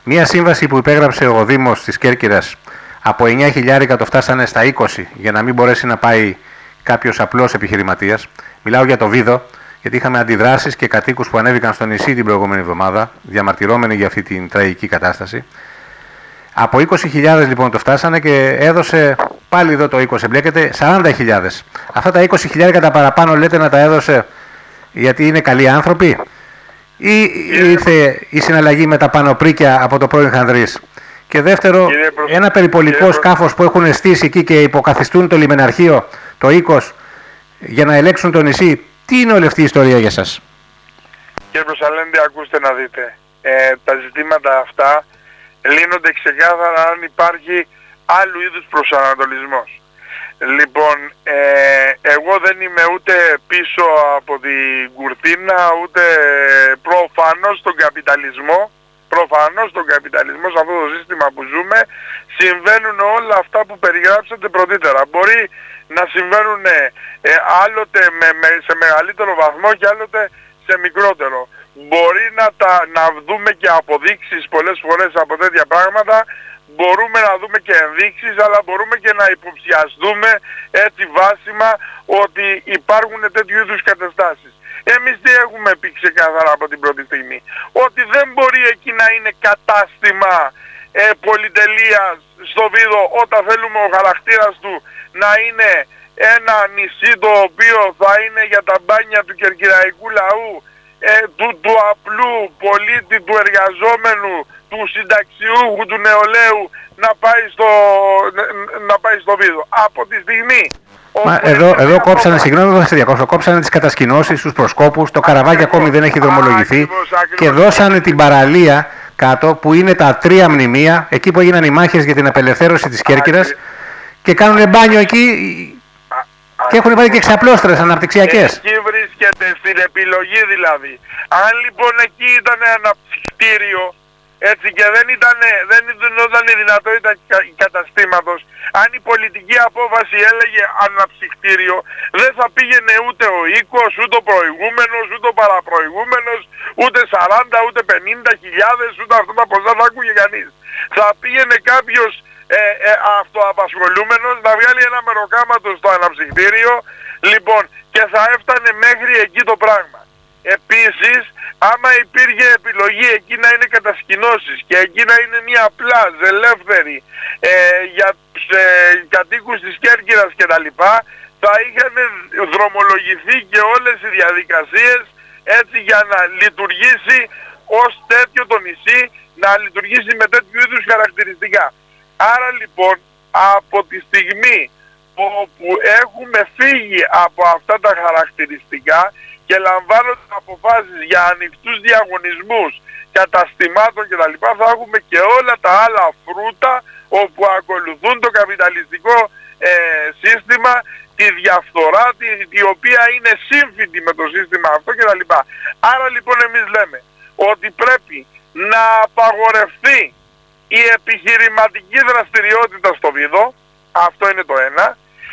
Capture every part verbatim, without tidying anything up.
Μία σύμβαση που υπέγραψε ο Δήμος της Κέρκυρας από εννιά χιλιάρικα το φτάσανε στα είκοσι για να μην μπορέσει να πάει κάποιος απλός επιχειρηματίας. Μιλάω για το Βίδο, γιατί είχαμε αντιδράσεις και κατοίκους που ανέβηκαν στο νησί την προηγούμενη εβδομάδα, διαμαρτυρώμενοι για αυτή την τραγική κατάσταση. Από είκοσι χιλιάδες λοιπόν το φτάσανε και έδωσε, πάλι εδώ το είκοσι εμπλέκεται, σαράντα χιλιάδες. Αυτά τα είκοσι χιλιάρικα τα παραπάνω λέτε να τα έδωσε γιατί είναι καλοί άνθρωποι, ή ήρθε η συναλλαγή με τα πανοπρίκια από το πρώην Χανδρής? Και δεύτερο, ένα περιπολικό σκάφος που έχουν στήσει εκεί και υποκαθιστούν το λιμεναρχείο, το οίκος, για να ελέγξουν το νησί, τι είναι όλη αυτή η ιστορία για σας? Κύριε Προσαλέντη, ακούστε να δείτε. Ε, τα ζητήματα αυτά λύνονται ξεκάθαρα αν υπάρχει άλλου είδους προσανατολισμός. Λοιπόν, ε, εγώ δεν είμαι ούτε πίσω από την κουρτίνα, ούτε προφανώς στον καπιταλισμό. Προφανώς στον καπιταλισμό, σε αυτό το σύστημα που ζούμε, συμβαίνουν όλα αυτά που περιγράψατε πρωτήτερα. Μπορεί να συμβαίνουν ε, άλλοτε με, με, σε μεγαλύτερο βαθμό και άλλοτε σε μικρότερο. Μπορεί να, τα, να δούμε και αποδείξεις πολλές φορές από τέτοια πράγματα, μπορούμε να δούμε και ενδείξεις, αλλά μπορούμε και να υποψιαστούμε έτσι βάσιμα ότι υπάρχουν τέτοιου είδους καταστάσεις. Εμείς τι έχουμε πει ξεκάθαρα από την πρώτη στιγμή? Ότι δεν μπορεί εκεί να είναι κατάστημα ε, πολυτελείας στο Βίδο όταν θέλουμε ο χαρακτήρας του να είναι ένα νησί το οποίο θα είναι για τα μπάνια του κερκυραϊκού λαού, ε, του, του απλού πολίτη, του εργαζόμενου, του συνταξιούχου, του νεολαίου να πάει στο, να πάει στο Βίδο. Από τη στιγμή... Μα εδώ, εδώ κόψανε, συγγνώμη που θα διακόψω, κόψανε τις κατασκηνώσεις, τους προσκόπους, το καραβάκι ακόμη δεν έχει δρομολογηθεί, ακριβώς, ακριβώς, και δώσανε την παραλία κάτω που είναι τα τρία μνημεία, εκεί που έγιναν οι μάχες για την απελευθέρωση της Κέρκυρας, και κάνουν μπάνιο εκεί και έχουν βάλει και εξαπλώστρες αναπτυξιακές. Εκεί βρίσκεται στην επιλογή δηλαδή. Αν λοιπόν εκεί ήταν αναψυκτήριο, έτσι, και δεν ήταν, δεν ήταν η δυνατότητα καταστήματος, αν η πολιτική απόφαση έλεγε αναψυκτήριο, δεν θα πήγαινε ούτε ο οίκος, ούτε ο προηγούμενος, ούτε ο παραπροηγούμενος, ούτε σαράντα, ούτε πενήντα χιλιάδες, ούτε αυτά τα ποσά θα άκουγε κανείς. Θα πήγαινε κάποιος ε, ε, αυτοαπασχολούμενος να βγάλει ένα μεροκάματο στο αναψυκτήριο, λοιπόν, και θα έφτανε μέχρι εκεί το πράγμα. Επίσης, άμα υπήρχε επιλογή εκεί να είναι κατασκηνώσεις και εκεί να είναι μια πλάζ ελεύθερη ε, για τους ε, κατοίκους της Κέρκυρας και τα λοιπά, θα είχαν δρομολογηθεί και όλες οι διαδικασίες έτσι για να λειτουργήσει ως τέτοιο το νησί, να λειτουργήσει με τέτοιου είδους χαρακτηριστικά. Άρα λοιπόν, από τη στιγμή που έχουμε φύγει από αυτά τα χαρακτηριστικά και λαμβάνονται αποφάσεις για ανοιχτούς διαγωνισμούς καταστημάτων κτλ, θα έχουμε και όλα τα άλλα φρούτα όπου ακολουθούν το καπιταλιστικό ε, σύστημα, τη διαφθορά, τη, η οποία είναι σύμφυτη με το σύστημα αυτό κτλ. Άρα λοιπόν εμείς λέμε ότι πρέπει να απαγορευτεί η επιχειρηματική δραστηριότητα στο Βίδο, αυτό είναι το ένα,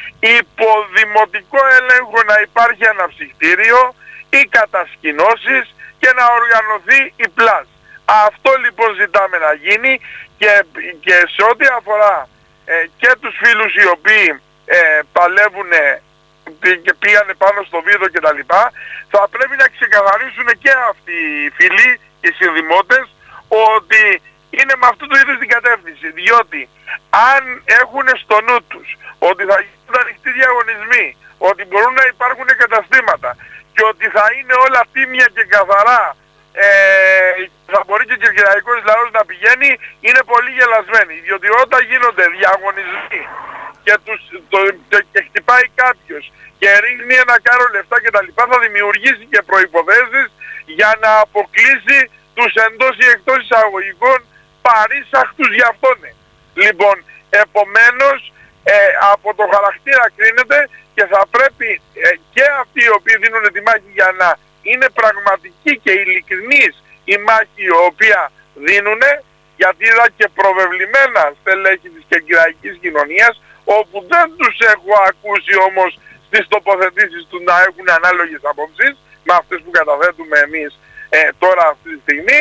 υποδημοτικό έλεγχο να υπάρχει αναψυκτήριο ή κατασκηνώσεις και να οργανωθεί η πλάζ. Αυτό λοιπόν ζητάμε να γίνει, και, και σε ό,τι αφορά ε, και τους φίλους οι οποίοι ε, παλεύουν και πήγανε πάνω στο Βίδο και τα λοιπά, θα πρέπει να ξεκαθαρίσουν και αυτοί οι φίλοι και οι συνδημότες ότι είναι με αυτού του είδους την κατεύθυνση, διότι αν έχουν στο νου τους ότι θα γίνουν ανοιχτοί διαγωνισμοί, ότι μπορούν να υπάρχουν καταστήματα και ότι θα είναι όλα τίμια και καθαρά, ε, θα μπορεί και ο κερκυραϊκός λαός να πηγαίνει, είναι πολύ γελασμένοι, διότι όταν γίνονται διαγωνισμοί και, τους, το, το, και χτυπάει κάποιος και ρίχνει ένα κάρο λεφτά και τα λοιπά, θα δημιουργήσει και προϋποθέσεις για να αποκλείσει τους εντός ή εκτός εισαγωγικών παρήσαχτους για αυτόν. Λοιπόν, επομένως ε, από το χαρακτήρα κρίνεται και θα πρέπει ε, και αυτοί οι οποίοι δίνουν τη μάχη για να είναι πραγματική και ειλικρινής η μάχη η οποία δίνουν, γιατί είδα και προβεβλημένα στελέχη της κερκυραϊκής κοινωνίας, όπου δεν τους έχω ακούσει όμως στις τοποθετήσεις του να έχουν ανάλογες απόψεις με αυτές που καταθέτουμε εμείς ε, τώρα αυτή τη στιγμή.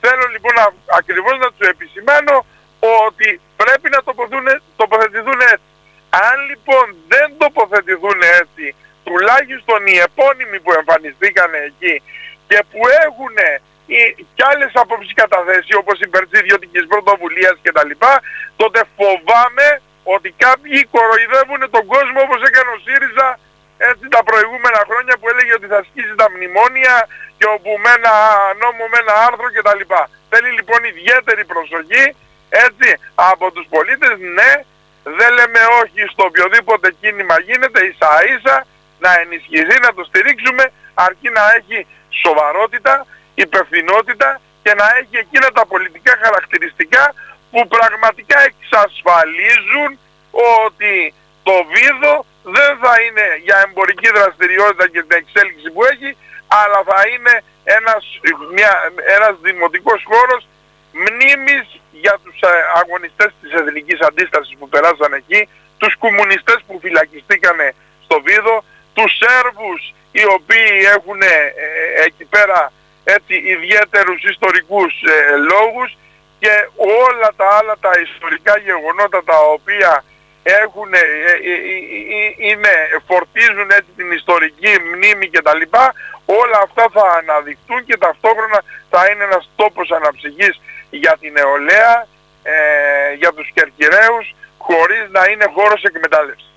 Θέλω λοιπόν να, ακριβώς να τους επισημάνω ότι πρέπει να τοποθετηθούν έτσι. Αν λοιπόν δεν τοποθετηθούν έτσι, τουλάχιστον οι επώνυμοι που εμφανιστήκαν εκεί και που έχουν κι άλλες απόψεις καταθέσει, όπως υπερτιδιωτικής πρωτοβουλίας κτλ., τότε φοβάμαι ότι κάποιοι κοροϊδεύουν τον κόσμο όπως έκανε ο ΣΥΡΙΖΑ έτσι τα προηγούμενα χρόνια, που έλεγε ότι θα σκίσει τα μνημόνια και όπου με ένα νόμο, με ένα άρθρο κτλ. Θέλει λοιπόν ιδιαίτερη προσοχή έτσι από τους πολίτες. Ναι, δεν λέμε όχι στο οποιοδήποτε κίνημα γίνεται, ίσα ίσα να ενισχυθεί, να το στηρίξουμε, αρκεί να έχει σοβαρότητα, υπευθυνότητα και να έχει εκείνα τα πολιτικά χαρακτηριστικά που πραγματικά εξασφαλίζουν ότι το Βίδο δεν θα είναι για εμπορική δραστηριότητα και την εξέλιξη που έχει, αλλά θα είναι ένας, μια, ένας δημοτικός χώρος μνήμης για τους αγωνιστές της εθνικής αντίστασης που περάσαν εκεί, τους κομμουνιστές που φυλακιστήκαν στο Βίδο, τους Σέρβους οι οποίοι έχουν ε, εκεί πέρα έτσι ιδιαίτερους ιστορικούς ε, λόγους, και όλα τα άλλα τα ιστορικά γεγονότα τα οποία έχουν, ε, ε, ε, ε, είναι, φορτίζουν έτσι την ιστορική μνήμη κτλ. Όλα αυτά θα αναδειχτούν και ταυτόχρονα θα είναι ένας τόπος αναψυχής για την νεολαία, ε, για τους Κερκυραίους, χωρίς να είναι χώρος εκμετάλλευσης.